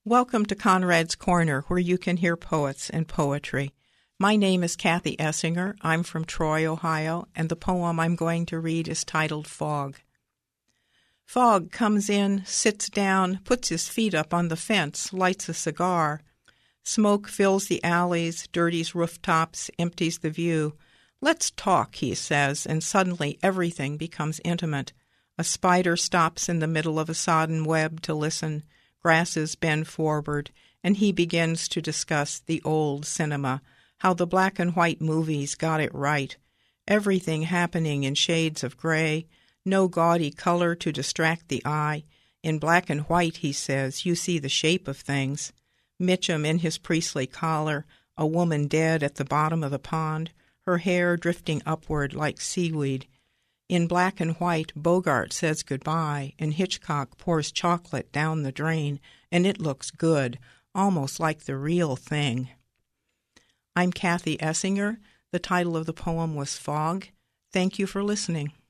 Welcome to Conrad's Corner, where you can hear poets and poetry. My name is Kathy Essinger. I'm from Troy, Ohio, and the poem I'm going to read is titled Fog. Fog comes in, sits down, puts his feet up on the fence, lights a cigar. Smoke fills the alleys, dirties rooftops, empties the view. Let's talk, he says, and suddenly everything becomes intimate. A spider stops in the middle of a sodden web to listen. Grasses bend forward, and he begins to discuss the old cinema, how the black and white movies got it right. Everything happening in shades of gray, no gaudy color to distract the eye. In black and white, he says, you see the shape of things. Mitchum in his priestly collar, a woman dead at the bottom of the pond, her hair drifting upward like seaweed. In black and white, Bogart says goodbye, and Hitchcock pours chocolate down the drain, and it looks good, almost like the real thing. I'm Kathy Essinger. The title of the poem was Fog. Thank you for listening.